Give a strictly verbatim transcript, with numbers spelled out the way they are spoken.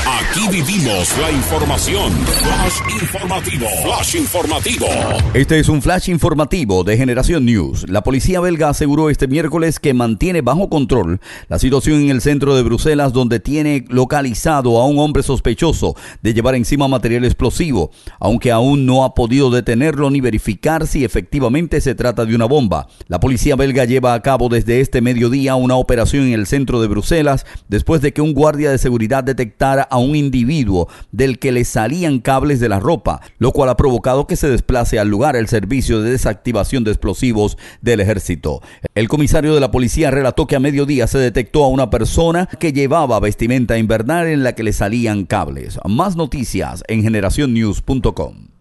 Aquí vivimos la información. Flash informativo. Flash informativo. Este es un flash informativo de Generación News. La policía belga aseguró este miércoles que mantiene bajo control la situación en el centro de Bruselas, donde tiene localizado a un hombre sospechoso de llevar encima material explosivo, aunque aún no ha podido detenerlo ni verificar si efectivamente se trata de una bomba. La policía belga lleva a cabo desde este mediodía una operación en el centro de Bruselas después de que un guardia de seguridad detectara a un individuo del que le salían cables de la ropa, lo cual ha provocado que se desplace al lugar el servicio de desactivación de explosivos del ejército. El comisario de la policía relató que a mediodía se detectó a una persona que llevaba vestimenta invernal en la que le salían cables. Más noticias en generación news punto com.